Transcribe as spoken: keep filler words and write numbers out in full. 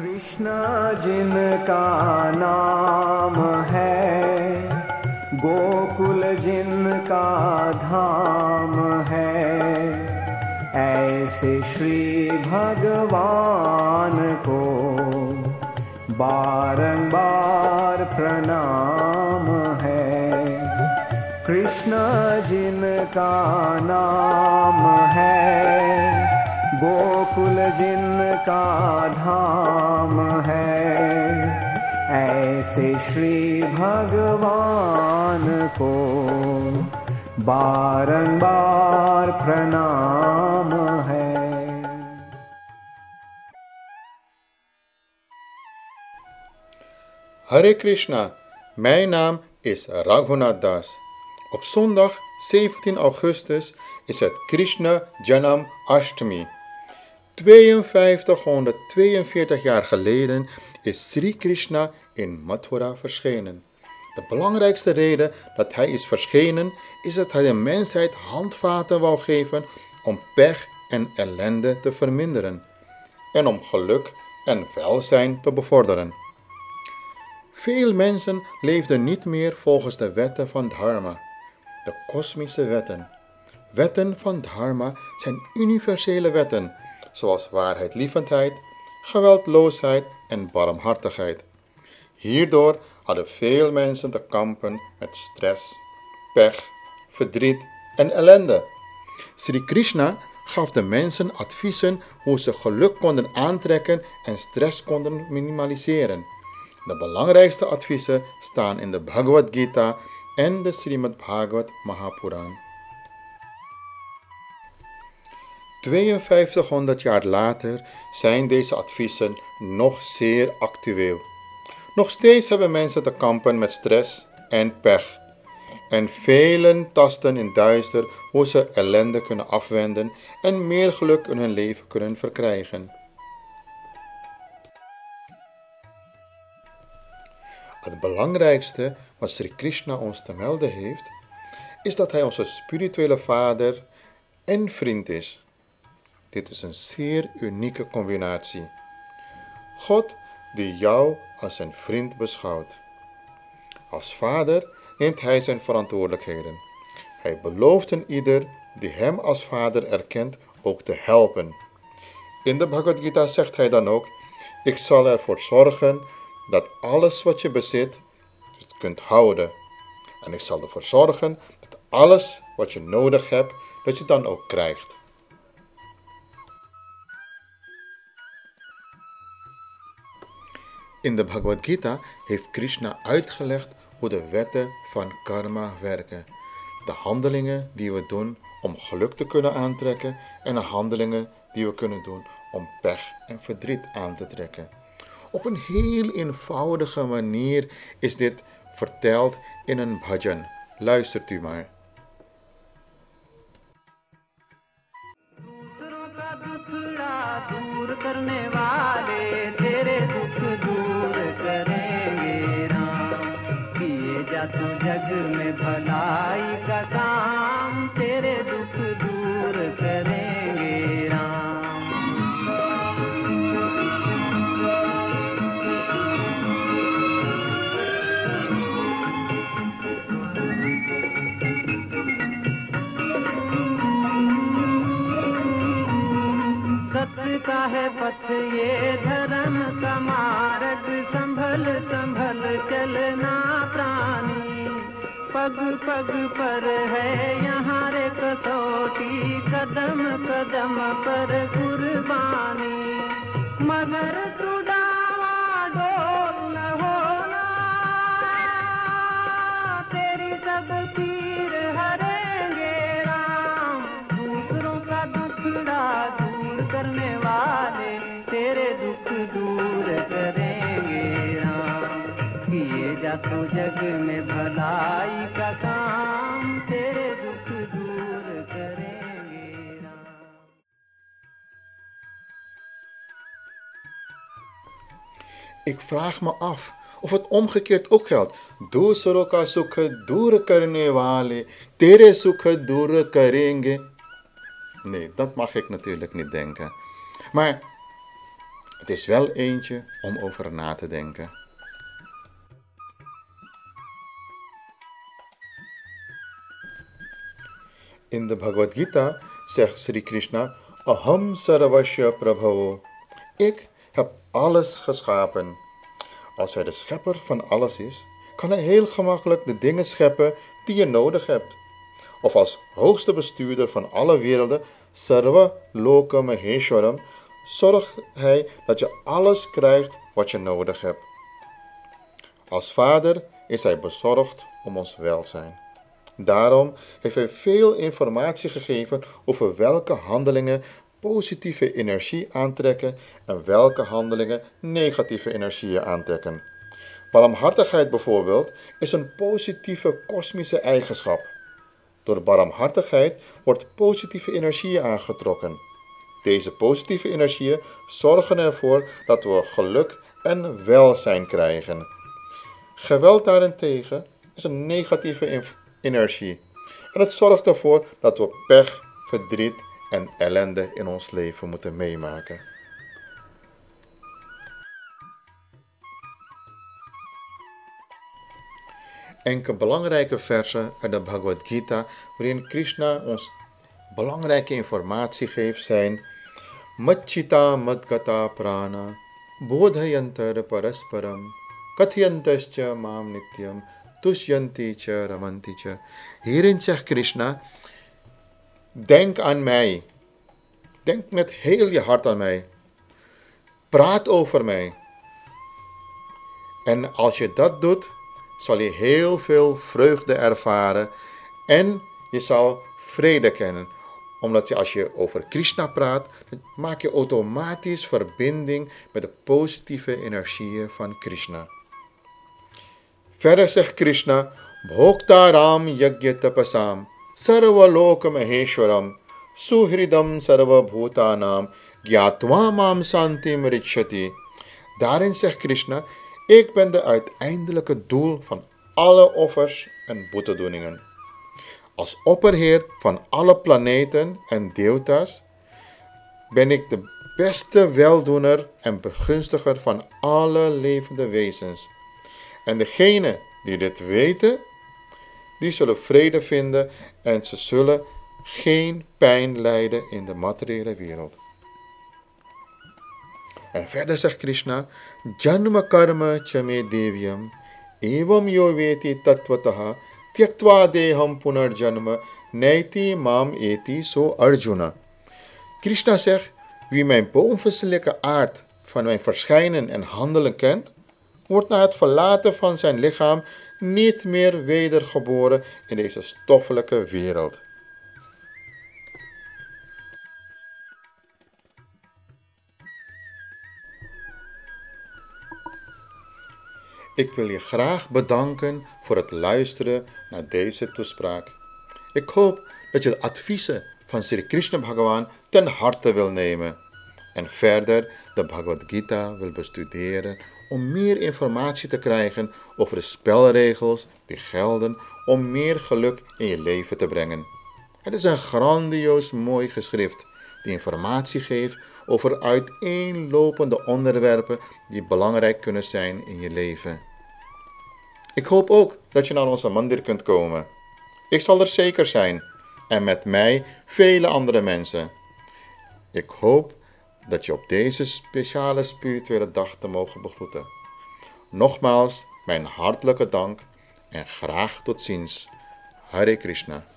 कृष्णा जिनका नाम है, गोकुल जिनका धाम है, ऐसे श्री भगवान को बारंबार प्रणाम है। कृष्ण जिनका नाम है, गोकुल जिनका धाम है, ऐसे श्री भगवान को बारंबार प्रणाम है। Hare Krishna, mijn naam is Raghunath Das. Op zondag zeventien augustus is het Krishna Janam Ashtami. tweeënvijftighonderdtweeënveertig jaar geleden is Sri Krishna in Mathura verschenen. De belangrijkste reden dat hij is verschenen is dat hij de mensheid handvaten wou geven om pech en ellende te verminderen en om geluk en welzijn te bevorderen. Veel mensen leefden niet meer volgens de wetten van Dharma, de kosmische wetten. Wetten van Dharma zijn universele wetten, zoals waarheidlievendheid, geweldloosheid en barmhartigheid. Hierdoor hadden veel mensen te kampen met stress, pech, verdriet en ellende. Sri Krishna gaf de mensen adviezen hoe ze geluk konden aantrekken en stress konden minimaliseren. De belangrijkste adviezen staan in de Bhagavad Gita en de Srimad Bhagavad Mahapuran. tweeënvijftighonderd jaar later zijn deze adviezen nog zeer actueel. Nog steeds hebben mensen te kampen met stress en pech. En velen tasten in duister hoe ze ellende kunnen afwenden en meer geluk in hun leven kunnen verkrijgen. Het belangrijkste wat Sri Krishna ons te melden heeft, is dat hij onze spirituele vader en vriend is. Dit is een zeer unieke combinatie. God die jou als zijn vriend beschouwt. Als vader neemt hij zijn verantwoordelijkheden. Hij belooft een ieder die hem als vader erkent ook te helpen. In de Bhagavad Gita zegt hij dan ook: ik zal ervoor zorgen dat alles wat je bezit, je het kunt houden. En ik zal ervoor zorgen dat alles wat je nodig hebt, dat je dan ook krijgt. In de Bhagavad Gita heeft Krishna uitgelegd hoe de wetten van karma werken. De handelingen die we doen om geluk te kunnen aantrekken en de handelingen die we kunnen doen om pech en verdriet aan te trekken. Op een heel eenvoudige manier is dit verteld in een bhajan. Luistert u maar. तू जग में भलाई का काम, तेरे दुख दूर करेंगे राम। सत्य का है पथ ये धर्म का मार्ग, संभल संभल चलना प्राणी। पग पग पर है यहाँ रे कसौटी, कदम कदम पर कुर्बानी। मगर तू डावाडोल न होना, तेरी सब पीर हरेंगे राम। दूसरों का दुखड़ा दूर करने वाले, तेरे दुख दूर करेंगे राम। किए जा तू जग में भलाई का काम, तेरे दुख दूर करेंगे Ram. Ik vraag me af of het omgekeerd ook geldt. Dusro ka sukh dur karne wale, tere sukh dur karenge. Nee, dat mag ik natuurlijk niet denken. Maar Het is wel eentje om over na te denken. In de Bhagavad Gita zegt Sri Krishna, Aham Sarvasya Prabhavo. Ik heb alles geschapen. Als hij de schepper van alles is, kan hij heel gemakkelijk de dingen scheppen die je nodig hebt. Of als hoogste bestuurder van alle werelden, Sarva Loka Maheshwaram, zorgt hij dat je alles krijgt wat je nodig hebt. Als vader is hij bezorgd om ons welzijn. Daarom heeft hij veel informatie gegeven over welke handelingen positieve energie aantrekken en welke handelingen negatieve energieën aantrekken. Barmhartigheid bijvoorbeeld is een positieve kosmische eigenschap. Door barmhartigheid wordt positieve energieën aangetrokken. Deze positieve energieën zorgen ervoor dat we geluk en welzijn krijgen. Geweld daarentegen is een negatieve energie en het zorgt ervoor dat we pech, verdriet en ellende in ons leven moeten meemaken. Enkele belangrijke versen uit de Bhagavad Gita waarin Krishna ons belangrijke informatie geeft zijn Machita Madgata Prana Bodhayantar Parasparam Katyantascha Mam Nityam Tushyanti Cha Ramanti Cha. Hierin zegt Krishna, denk aan mij. Denk met heel je hart aan mij. Praat over mij. En als je dat doet, zal je heel veel vreugde ervaren en je zal vrede kennen. Omdat je, als je over Krishna praat, maak je automatisch verbinding met de positieve energieën van Krishna. Verder zegt Krishna, Bhoktaram Yagyatapasam Sarva Loka Maheshwaram Suhridam Sarva Bhutanam Gyatva Mam Santim Richati. Daarin zegt Krishna, ik ben de uiteindelijke doel van alle offers en boetedoeningen. Als opperheer van alle planeten en deotas ben ik de beste weldoener en begunstiger van alle levende wezens. En degenen die dit weten, die zullen vrede vinden en ze zullen geen pijn lijden in de materiële wereld. En verder zegt Krishna, Janma karma chame devyam, evam yo veti tattvataha, tyaktva deham punarjanma, naiti mam eti so Arjuna. Krishna zegt, wie mijn bovenstelijke aard van mijn verschijnen en handelen kent, wordt na het verlaten van zijn lichaam niet meer wedergeboren in deze stoffelijke wereld. Ik wil je graag bedanken voor het luisteren naar deze toespraak. Ik hoop dat je de adviezen van Sri Krishna Bhagavan ten harte wil nemen en verder de Bhagavad Gita wil bestuderen om meer informatie te krijgen over de spelregels die gelden om meer geluk in je leven te brengen. Het is een grandioos mooi geschrift die informatie geeft over uiteenlopende onderwerpen die belangrijk kunnen zijn in je leven. Ik hoop ook dat je naar onze mandir kunt komen. Ik zal er zeker zijn en met mij vele andere mensen. Ik hoop dat je op deze speciale spirituele dag te mogen begroeten. Nogmaals mijn hartelijke dank en graag tot ziens. Hare Krishna.